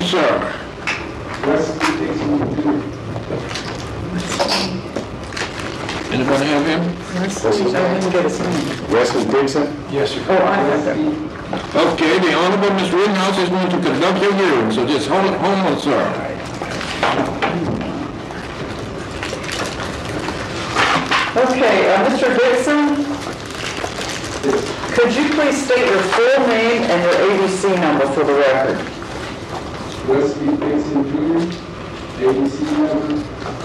sir. Anybody have him? Wesley Dixon? Yes, sir. Oh, I have that. Okay, the Honorable Mr. Rittenhouse is going to conduct your hearing, so just hold on, sir. Okay, Mr. Dixon, could you please state your full name and your ABC number for the record? Wesley Dixon Jr., ABC number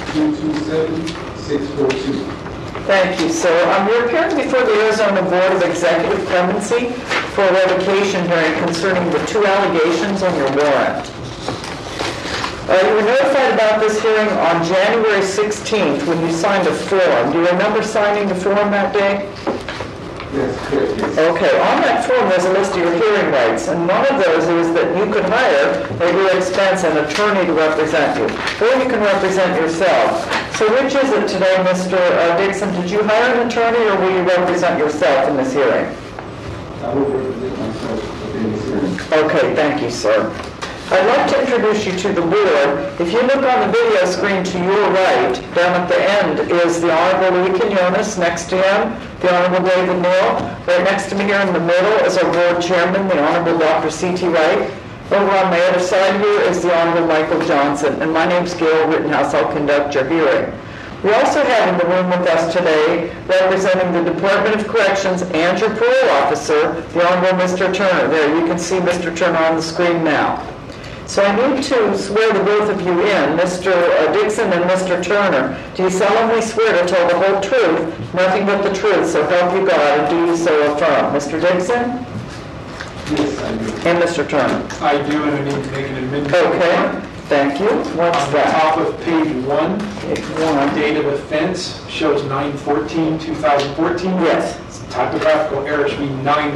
227642. Thank you, sir. You're appearing before the Arizona Board of Executive Clemency for a revocation hearing concerning the 2 allegations on your warrant. You were notified about this hearing on January 16th when you signed a form. Do you remember signing the form that day? Yes, correct, yes. Okay, on that form there's a list of your hearing rights, and one of those is that you could hire, at your expense, an attorney to represent you, or you can represent yourself. So which is it today, Mr. Dixon? Did you hire an attorney, or will you represent yourself in this hearing? I will represent myself within this hearing. Okay, thank you, sir. I'd like to introduce you to the board. If you look on the video screen to your right, down at the end is the Honorable Louis Quinones. Next to him, the Honorable David Neal. Right next to me here in the middle is our board chairman, the Honorable Dr. C.T. Wright. Over on my other side here is the Honorable Michael Johnson. And my name's Gail Rittenhouse. I'll conduct your hearing. We also have in the room with us today, representing the Department of Corrections and your parole officer, the Honorable Mr. Turner. There, you can see Mr. Turner on the screen now. So I need to swear the both of you in, Mr. Dixon and Mr. Turner. Do you solemnly swear to tell the whole truth, nothing but the truth, so help you God, and do you so affirm? Mr. Dixon? Yes, I do. And Mr. Turner? I do, and I need to make an amendment. Okay, thank you. What's On the that? top of page 1, Page 1. date of offense shows 9/14/2014. Yes. Typographical error should be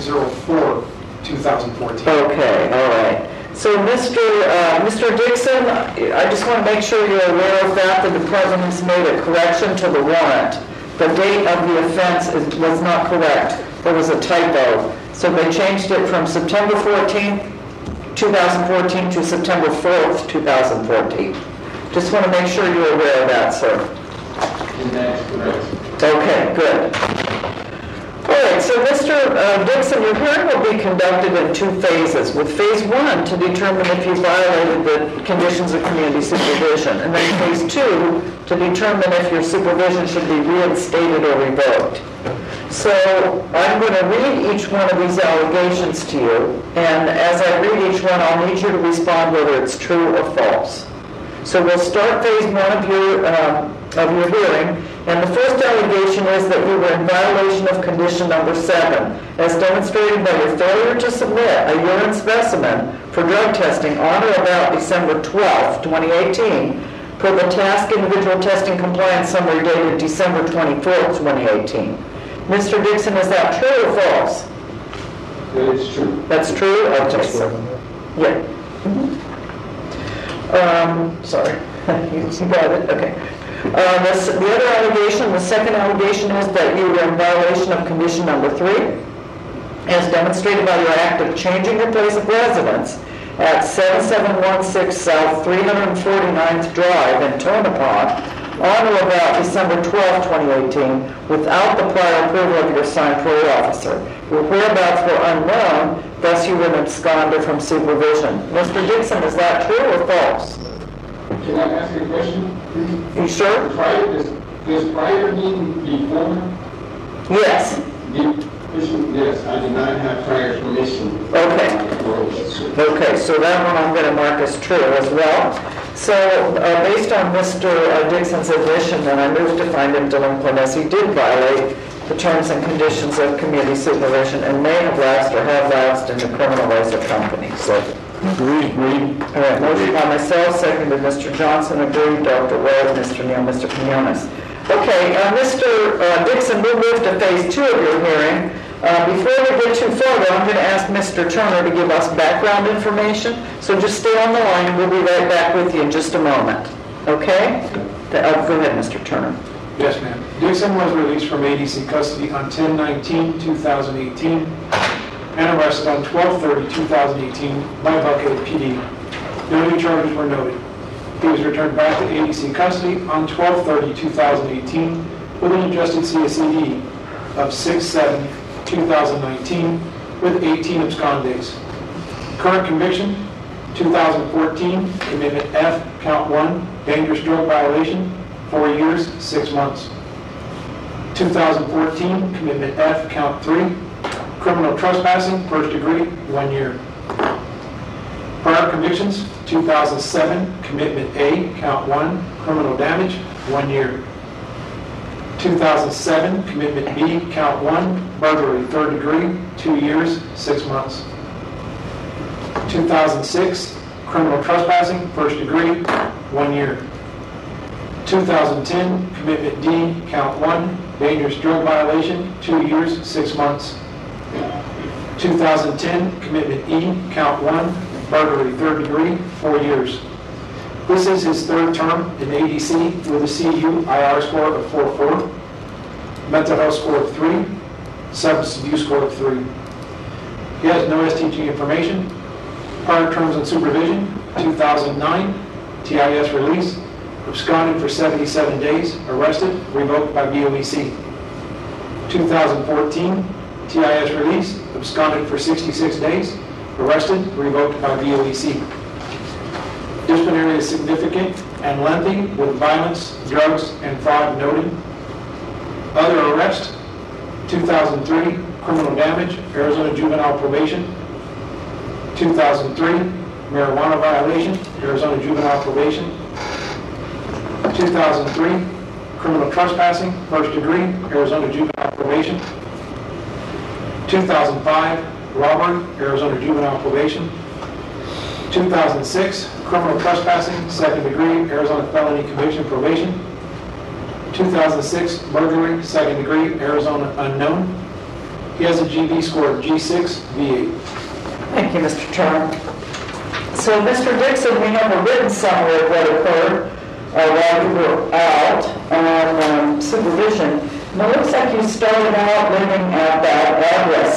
9/04/2014. Okay, all right. So Mr. Dixon, I just want to make sure you're aware of that. The department has made a correction to the warrant. The date of the offense was not correct. There was a typo. So they changed it from September 14th, 2014 to September 4th, 2014. Just want to make sure you're aware of that, sir. And that's correct. Okay, good. All right, so Mr. Dixon, your hearing will be conducted in 2 phases, with phase 1 to determine if you violated the conditions of community supervision, and then phase 2 to determine if your supervision should be reinstated or revoked. So I'm going to read each one of these allegations to you, and as I read each one, I'll need you to respond whether it's true or false. So we'll start phase 1 of your hearing, and the first allegation is that you were in violation of condition number 7, as demonstrated by your failure to submit a urine specimen for drug testing on or about December 12, 2018, per the task individual testing compliance summary dated December 24, 2018. Mr. Dixon, is that true or false? That is true. That's true? Okay, so, yeah. Sorry, you got it, okay. The other allegation, the second allegation is that you were in violation of condition number 3, as demonstrated by your act of changing your place of residence at 7716 South 349th Drive in Tonopah on or about December 12, 2018, without the prior approval of your assigned parole officer. Your whereabouts were unknown, thus you were an absconder from supervision. Mr. Dixon, is that true or false? Can I ask you a question? You sure? Does prior mean before? Yes. Yes, I did not have prior permission. Okay. Okay, so that one I'm going to mark as true as well. So based on Mr. Dixon's admission, then I moved to find him delinquent as he did violate the terms and conditions of community supervision and may have lapsed or have lapsed in the criminal rights of company. So, Agreed. all right, motion by myself, seconded Mr. Johnson, agreed, Dr. Wade, Mr. Neal, Mr. Quinones. Okay, Mr. Dixon, we'll move to phase 2 of your hearing. Before we get too far, though, I'm going to ask Mr. Turner to give us background information. So just stay on the line, and we'll be right back with you in just a moment. Okay? Go ahead, Mr. Turner. Yes, ma'am. Dixon was released from ADC custody on 10/19/2018 and arrested on 12/30/2018 by Buckhead PD. No new charges were noted. He was returned back to ADC custody on 12/30/2018 with an adjusted CSED of 6/7/2019 with 18 abscond days. Current conviction, 2014, commitment F, count 1, dangerous drug violation, 4 years, 6 months. 2014, commitment F, count 3, criminal trespassing, first degree, 1 year. Prior convictions, 2007, commitment A, count 1, criminal damage, 1 year. 2007, commitment B, count 1, burglary, third degree, 2 years, 6 months. 2006, criminal trespassing, first degree, 1 year. 2010, commitment D, count 1, dangerous drug violation, 2 years, 6 months. 2010, commitment E, count 1, burglary, third degree, 4 years. This is his third term in ADC with a CU-IR score of 4.4, mental health score of 3, substance abuse score of 3. He has no STG information. Prior terms on supervision, 2009, TIS release, absconded for 77 days, arrested, revoked by BOEC. 2014, TIS release, absconded for 66 days, arrested, revoked by BOEC. Disciplinary is significant and lengthy with violence, drugs, and fraud noted. Other arrest, 2003, criminal damage, Arizona juvenile probation. 2003, marijuana violation, Arizona juvenile probation. 2003, criminal trespassing, first degree, Arizona juvenile probation. 2005, robbery, Arizona juvenile probation. 2006, criminal trespassing, second degree, Arizona felony conviction probation. 2006, burglary, second degree, Arizona unknown. He has a GB score of G6, V8. Thank you, Mr. Turner. So, Mr. Dixon, we have a written summary of what occurred while you were out on supervision. And it looks like you started out living at that address,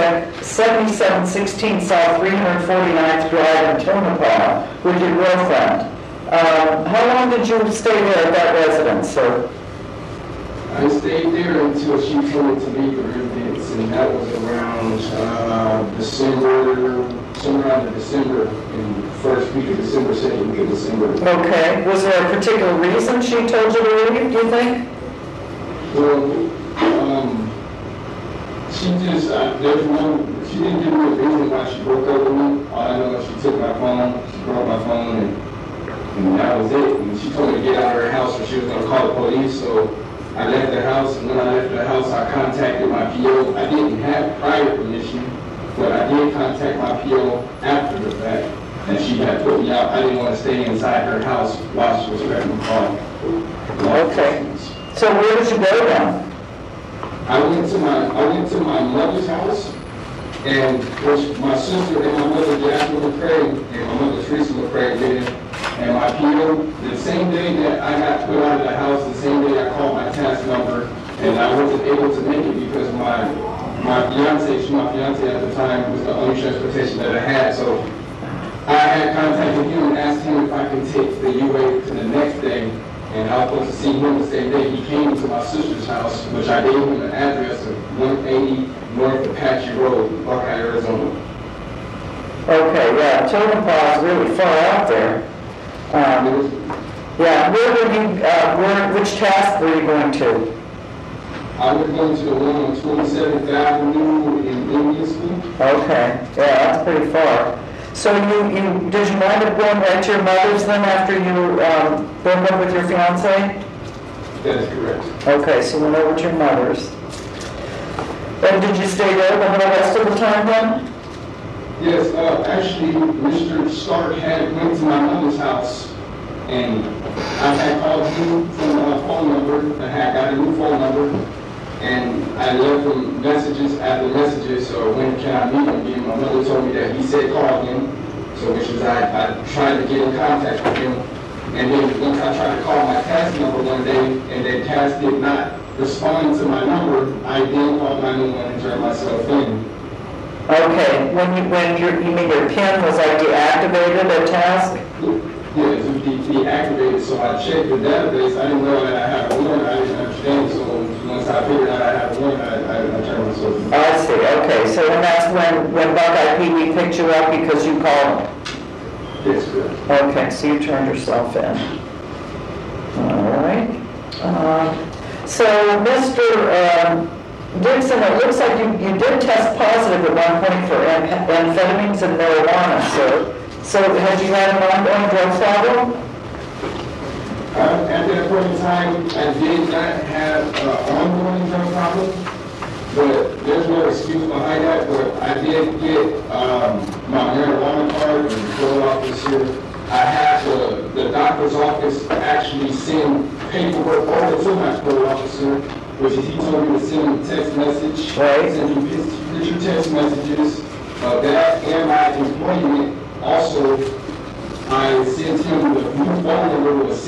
7716 South 349th Drive in Tonopah with your girlfriend. How long did you stay there at that residence, sir? I stayed there until she told me to leave the residence, and that was around December, somewhere around December, in the first week of December, second week of December. Okay. Was there a particular reason she told you to leave, do you think? Well, she just, she didn't give me a reason why she broke up with me. All I know is she took my phone, she broke my phone, and that was it. And she told me to get out of her house or she was going to call the police, so I left the house, and when I left the house, I contacted my PO. I didn't have prior permission, but I did contact my PO after the fact, and she had put me out. I didn't want to stay inside her house while she was threatening to call. Okay. So where did you go then? I went to my mother's house, and which my sister and my mother, Jacqueline McCray, and my mother, Teresa McCray, did. And my PO, the same day that I got put out of the house, the same day I called my task number, and I wasn't able to make it because my fiance at the time, was the only transportation that I had. So I had contacted him and asked him if I could take the UA to the next day, and I was supposed to see him the same day. He came to my sister's house, which I gave him an address of 180 North Apache Road, Buckeye, Arizona. Okay, yeah, Tonopah is really far out there. Yeah, where were you, which task were you going to? I was going to the one on 27th Avenue in Indian School. Okay, yeah, that's pretty far. So did you wind up going right to your mother's then after you broke up with your fiance? That is correct. Okay, so went over to your mother's. And did you stay there the whole rest of the time then? Yes, actually, Mr. Stark had went to my mother's house, and I had called him from a phone number. I had got a new phone number, and I left him messages after messages. So when can I meet him again? My mother told me that he said call him. So which is I tried to get in contact with him, and then once I tried to call my task number one day, and that task did not respond to my number, I then called 911 and turned myself in. Okay, you mean your PIN was like deactivated at task? Yeah, it was deactivated, so I checked the database, I didn't know that I had a warrant, I didn't understand, so once I figured out I had a warrant, I turned myself in. I see, okay, so and that's when Buckeye PD picked you up because you called them? Yes, correct. Okay, so you turned yourself in. All right. So, Mr. Dixon, it looks like you did test positive at one point for amphetamines and marijuana, sir. So have you had an ongoing drug problem? At that point in time, I did not have an ongoing drug problem, but there's no excuse behind that, but I did get my marijuana card and parole officer. I had the doctor's office actually send paperwork over to my parole officer, which he told me to send a text message, right. send you picture text messages of that and my employment. Also, I sent him the new phone number, was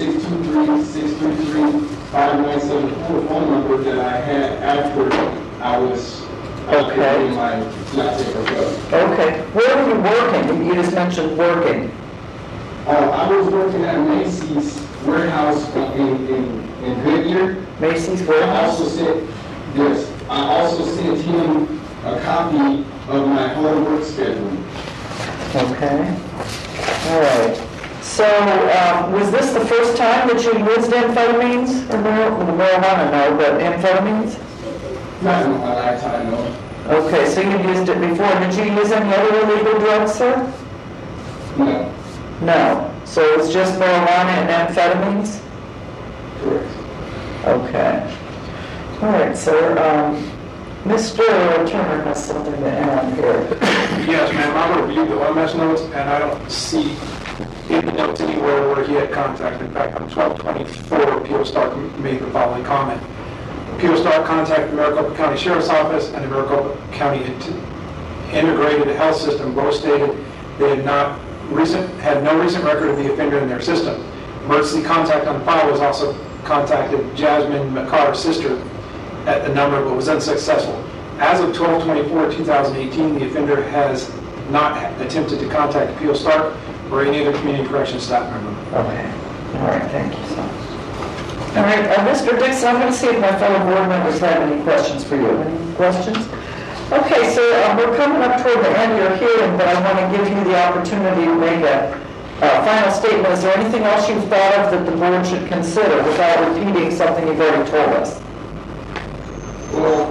623-633-5974 phone number that I had after I was Okay. in my not taking drugs. Okay. Where were you working? You just mentioned working. I was working at Macy's warehouse in Goodyear. Macy's warehouse? I also sent him a copy of my homework schedule. Okay. All right. So, was this the first time that you used amphetamines or marijuana? No, but amphetamines? Not in my lifetime, no. Okay, so you used it before. Did you use any other illegal drugs, sir? No. No. So it's just marijuana and amphetamines? Correct. Okay. All right, sir. Mr. Turner has something to add here. Yes, ma'am, I reviewed the OMS notes, and I don't see in the notes anywhere where he had contact. In fact, on 12/24, P.O. Stark made the following comment. P.O. Stark contacted the Maricopa County Sheriff's Office and the Maricopa County Integrated Health System. Both stated they had no recent record of the offender in their system. Emergency contact on file was also contacted Jasmine McCarr's sister at the number, but was unsuccessful. As of 12/24/2018, the offender has not attempted to contact P.O. Stark or any other community corrections staff member. Okay. All right, thank you, sir. All right, Mr. Dixon, I'm going to see if my fellow board members have any questions for you. Any questions? Okay, so we're coming up toward the end of your hearing, but I want to give you the opportunity to make a final statement. Is there anything else you've thought of that the board should consider without repeating something you've already told us? Well,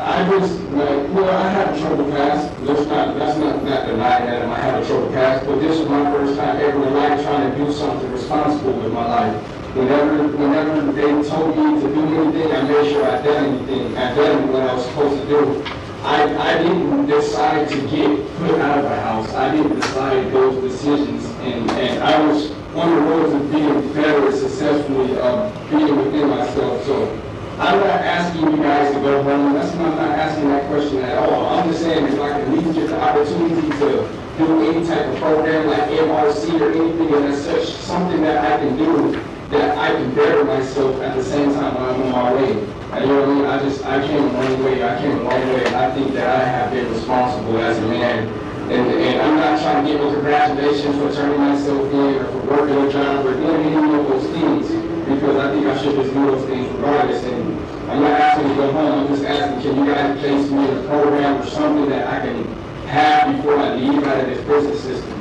I have a troubled past. That's not denying that I have a troubled past, but this is my first time ever in life trying to do something responsible with my life. Whenever they told me to do anything, I made sure I did what I was supposed to do. I didn't decide to get put out of the house. I didn't decide those decisions, and I was on the road to being better and successfully being within myself. So I'm not asking you guys to go home. I'm not asking that question at all. I'm just saying if I can at least get the opportunity to do any type of program like MRC or anything of that such, something that I can do that I can better myself at the same time when I'm on my way. And you know what I mean? I came a long way. I think that I have been responsible as a man. And I'm not trying to get no congratulations for turning myself in or for working a job or doing any of those things, because I think I should just do those things regardless. And I'm not asking to go home. I'm just asking, can you guys place me in a program or something that I can have before I leave out of this prison system?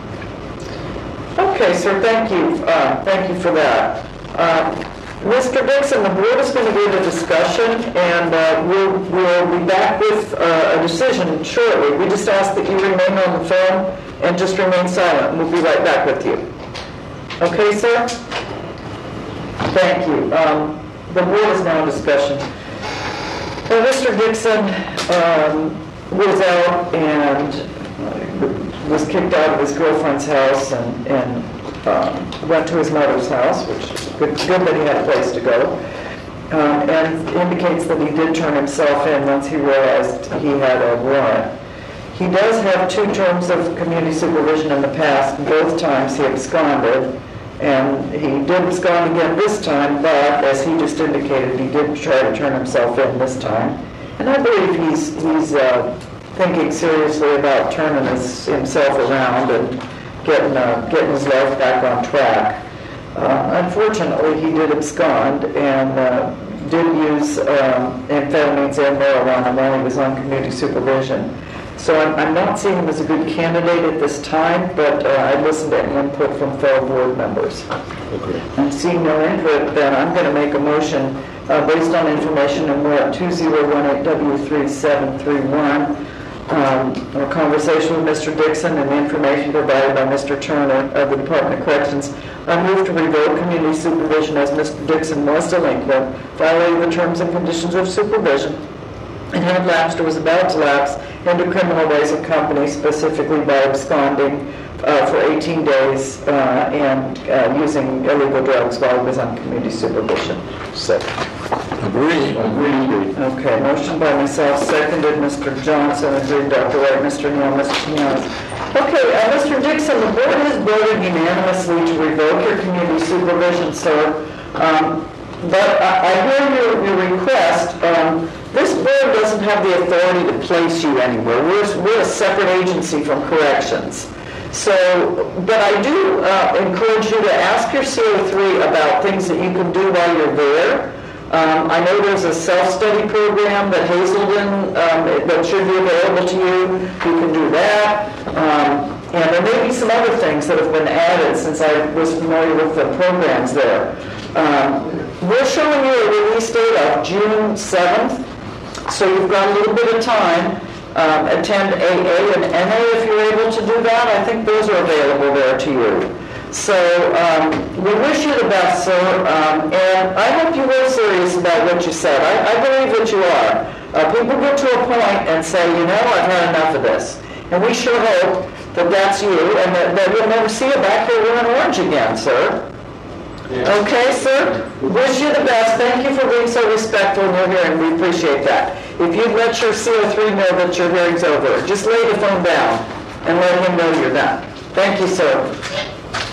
Okay, sir, thank you. Thank you for that. Mr. Dixon, the board is going to give a discussion, and we'll be back with a decision shortly. We just ask that you remain on the phone and just remain silent. We'll be right back with you. Okay, sir? Thank you. The board is now in discussion. Mr. Dixon was out and was kicked out of his girlfriend's house and went to his mother's house, which is good that he had a place to go, and indicates that he did turn himself in once he realized he had a warrant. He does have 2 terms of community supervision in the past, and both times he absconded, and he did abscond again this time, but as he just indicated, he did try to turn himself in this time. And I believe he's thinking seriously about turning himself around and getting his life back on track. Unfortunately, he did abscond and did use amphetamines and marijuana while he was on community supervision. So I'm not seeing him as a good candidate at this time, but I listened to any input from fellow board members. Okay. And seeing no input, then I'm going to make a motion based on information, and we're at 2018W3731, a conversation with Mr. Dixon and the information provided by Mr. Turner of the Department of Corrections. I move to revoke community supervision as Mr. Dixon was delinquent, violating the terms and conditions of supervision, and had lapsed or was about to lapse into criminal ways of company, specifically by absconding for 18 days and using illegal drugs while he was on community supervision. Second. Agree. Okay, motion by myself, seconded Mr. Johnson, agreed Dr. White, Mr. Neal, Mr. Quinones. Okay, Mr. Dixon, the board has voted unanimously to revoke your community supervision, sir. But I hear your request. This board doesn't have the authority to place you anywhere. We're a separate agency from corrections. So, but I do encourage you to ask your CO3 about things that you can do while you're there. I know there's a self-study program that Hazelden, that should be available to you. You can do that. And there may be some other things that have been added since I was familiar with the programs there. We're showing you a release date of June 7th, so you've got a little bit of time. Attend AA and NA if you're able to do that. I think those are available there to you. So we wish you the best, sir, and I hope you were serious about what you said. I believe that you are. People get to a point and say, you know, I've had enough of this. And we sure hope that that's you and that we'll never see you back here wearing orange again, sir. Yeah. Okay, sir? Wish you the best. Thank you for being so respectful in your hearing. We appreciate that. If you'd let your CO3 know that your hearing's over, just lay the phone down and let him know you're done. Thank you, sir.